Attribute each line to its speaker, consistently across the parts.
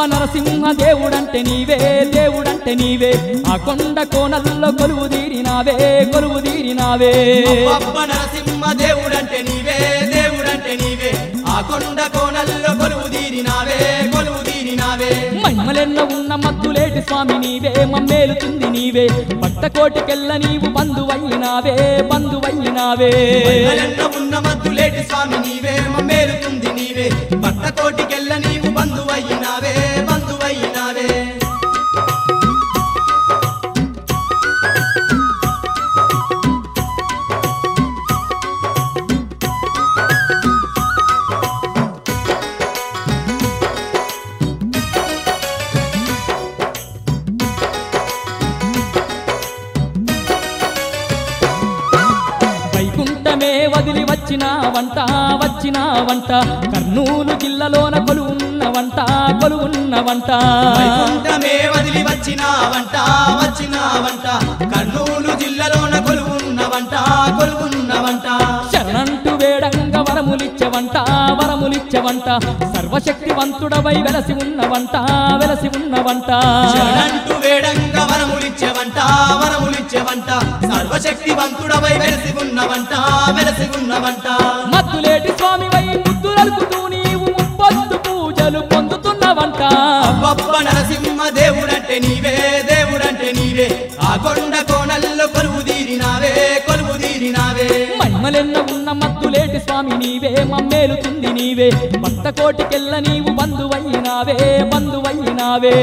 Speaker 1: నరసింహ దేవుడంటే నీవే దేవుడంటే నీవే ఆ కొండ కోనల్లో కొలువు తీరినావే కొలువు తీరినావే
Speaker 2: అబ్బబ్బ నరసింహ దేవుడంటే నీవే దేవుడంటే నీవే ఆ కొండ కోనల్లో కొలువు తీరినావే కొలువు తీరినావే
Speaker 1: మహిమలెన్న ఉన్న మద్దులేటి స్వామి నీవే మమ్మేలుతుంది నీవే పట్టకోటికెళ్ళ నీవు బంధువయ్యినావే బంధువయ్యినావే
Speaker 2: మహిమలెన్న ఉన్న మద్దులేటి స్వామి నీవే మమ్మేలుతుంది నీవే పట్టకోటికెళ్ళ నీవు బంధువయ్యినావే బంధువయ్యినావే
Speaker 1: వైకుంఠమే వదిలి వచ్చినావంట వచ్చినావంట కర్నూలు జిల్లాలోన కొలువున్నవంట కొలువున్నవంట
Speaker 2: వైకుంఠమే వదిలి వచ్చినావంట వచ్చినావంట కర్నూలు జిల్లాలోన కొలువున్నవంట కొలువున్నవంట
Speaker 1: శరణంటూ వేడంగా వరములిచ్చవంట వరములిచ్చవంట సర్వశక్తివంతుడవై వెలసి ఉన్నవంట వెలసి ఉన్నవంట
Speaker 2: శరణంటూ వేడంగా వరములిచ్చవంట వరములిచ్చవంట సర్వశక్తివంతుడవై వెలసి ఉన్నవంట వెలసి ఉన్నవంట
Speaker 1: మద్దులేటి స్వామివై ముద్దులరుకుతూ నీవు ముప్పొద్దు పూజలు పొందుతున్నవంట
Speaker 2: అబ్బబ్బ నరసింహ దేవుడంటే నీవే దేవుడంటే నీవే ఆ కొండ కోనల్లో కొలువు తీరినావే కొలువు తీరినావే
Speaker 1: మహిమలెన్న ఉన్న మద్దులేటి స్వామి నీవే మమ్మేలుతుంది నీవే భక్త కోటికెళ్ళ నీవు బంధువయ్యినావే బంధువయ్యినావే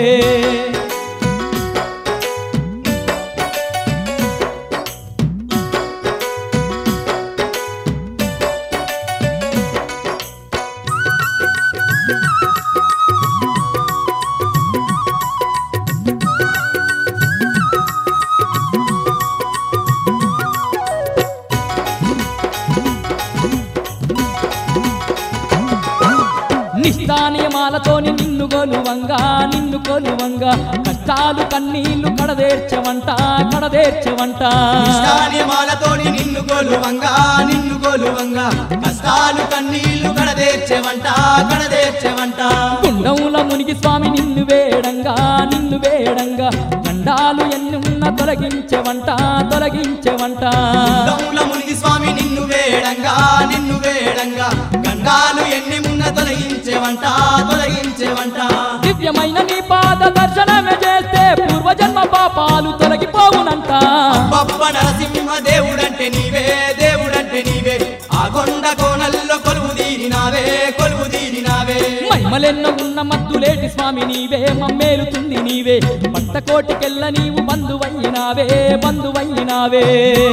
Speaker 1: నిష్ఠానియమాలతోని నిన్ను కొలువంగా నిన్ను కొలువంగా కష్టాలు కన్నీళ్లు కడదేర్చవంట కడదేర్చవంట
Speaker 2: నిష్ఠానియమాలతోని నిన్ను కొలువంగా నిన్ను కొలువంగా కష్టాలు కన్నీళ్లు కడదేర్చెవంట కడదేర్చెవంట
Speaker 1: గుండముల మునిగి స్వామి నిన్ను వేడంగా నిన్ను వేడంగా గండాలు ఎన్నున్న తొలగించవంట తొలగించవంట
Speaker 2: దౌల మునిగి స్వామి నిన్ను వేడంగా నిన్ను వేడంగా గంగాలు ఎన్ని మున్న తొలగించేవంట తొలగించేవంట
Speaker 1: దివ్యమైన నీ పాద దర్శనమే చేస్తే పూర్వజన్మ పాపాలు తొలగిపోవునంట
Speaker 2: అబ్బబ్బ నరసింహ దేవుడంటే నీవే దేవుడంటే నీవే ఆ కొండ కోనల్లో కొలువు తీరినావే కొలువు తీరినావే
Speaker 1: మహిమలెన్న ఉన్న మద్దులేటి స్వామి నీవే మమ్మేలుతుంది నీవే భక్త కోటికెళ్ళ నీవు బంధువయ్యినావే బంధువయ్యినావే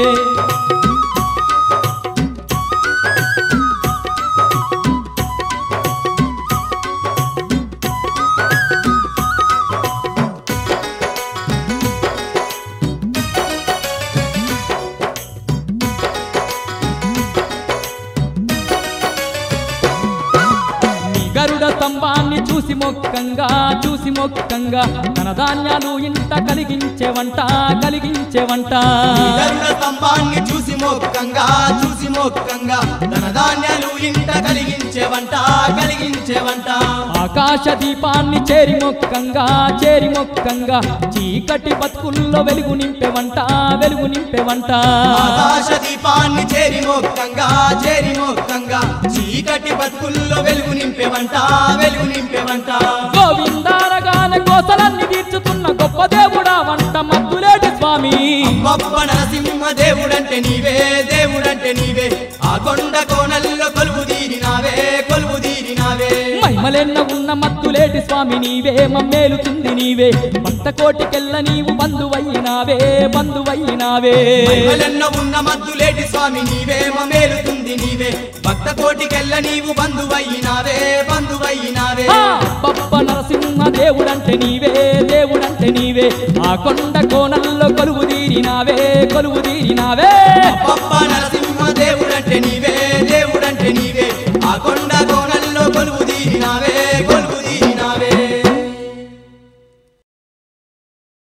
Speaker 1: గరుడ స్తంభాన్ని చూసి మొక్కంగా తన ధాన్యాలు ఇంత కలిగించేవంట కలిగించేవంట
Speaker 2: గరుడ స్తంభాన్ని చూసి మొక్కంగా ధన ధాన్యాలు ఇంట కలిగించేవంట కలిగించేవంట
Speaker 1: ఆకాశ దీపాన్ని చేరి మొక్కంగా చీకటి బతుకుల్లో వెలుగు నింపెవంట వెలుగు నింపెవంట
Speaker 2: ఆకాశ దీపాన్ని చేరి మొక్కంగా చీకటి బతుకుల్లో వెలుగు నింపేవంట వెలుగు నింపేవంట
Speaker 1: గోవిందారగాన కోసలన్నీ తీర్చుతున్న గొప్ప దేవుడా వంట మద్దులేటి స్వామి
Speaker 2: అబ్బబ్బ నరసింహ దేవుడంటే నీవే దేవుడంటే నీవే ఆ కొండ కోనల్లో కొలువు తీరినావే కొలువు తీరినావే
Speaker 1: మహిమలెన్న ఉన్న మద్దులేటి స్వామి నీవే మమ్మేలుతుంది నీవే భక్త కోటికెళ్ళ నీవు బంధువయ్యినావే బంధువయ్యినావే
Speaker 2: మహిమలెన్న ఉన్న మద్దులేటి స్వామి నీవే మమేలుతుంది నీవే భక్త కోటికెళ్ళ నీవు బంధువయ్యినావే బంధువయ్యినావే
Speaker 1: బప్ప నరసింహ దేవుడంటే నీవే దేవుడంటే నీవే ఆ కొండ కోనల్లో కొలువు తీరినావే కొలువు తీరినావే
Speaker 2: అబ్బబ్బ